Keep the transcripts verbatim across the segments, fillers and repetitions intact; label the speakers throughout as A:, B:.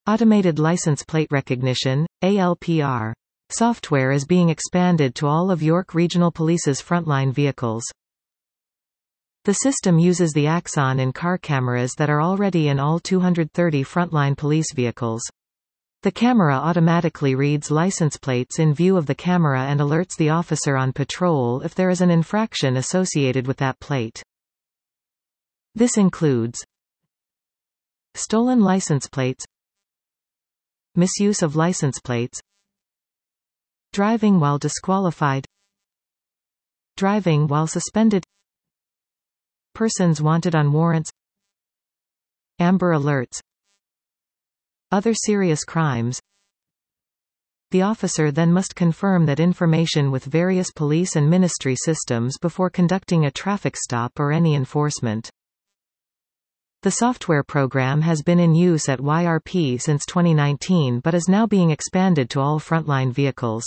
A: Automated license plate recognition, A L P R, software is being expanded to all of York Regional Police's frontline vehicles. The system uses the Axon in-car cameras that are already in all two hundred thirty frontline police vehicles. The camera automatically reads license plates in view of the camera and alerts the officer on patrol if there is an infraction associated with that plate. This includes stolen license plates, misuse of license plates, driving while disqualified, driving while suspended, persons wanted on warrants, Amber Alerts, other serious crimes. The officer then must confirm that information with various police and ministry systems before conducting a traffic stop or any enforcement. The software program has been in use at Y R P since twenty nineteen but is now being expanded to all frontline vehicles.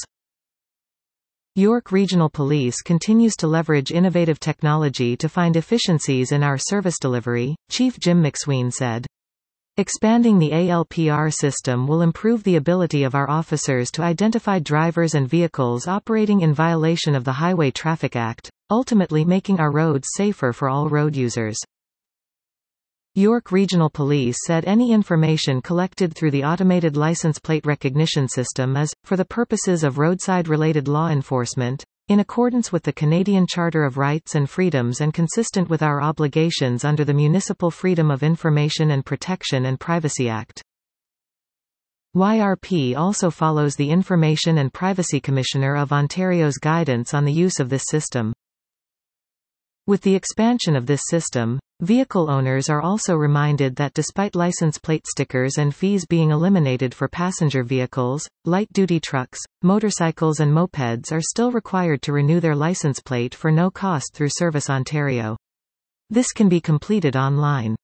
A: York Regional Police continues to leverage innovative technology to find efficiencies in our service delivery, Chief Jim McSween said. Expanding the A L P R system will improve the ability of our officers to identify drivers and vehicles operating in violation of the Highway Traffic Act, ultimately making our roads safer for all road users. York Regional Police said any information collected through the automated license plate recognition system is, for the purposes of roadside-related law enforcement, in accordance with the Canadian Charter of Rights and Freedoms and consistent with our obligations under the Municipal Freedom of Information and Protection and Privacy Act. Y R P also follows the Information and Privacy Commissioner of Ontario's guidance on the use of this system. With the expansion of this system, vehicle owners are also reminded that despite license plate stickers and fees being eliminated for passenger vehicles, light-duty trucks, motorcycles and mopeds are still required to renew their license plate for no cost through Service Ontario. This can be completed online.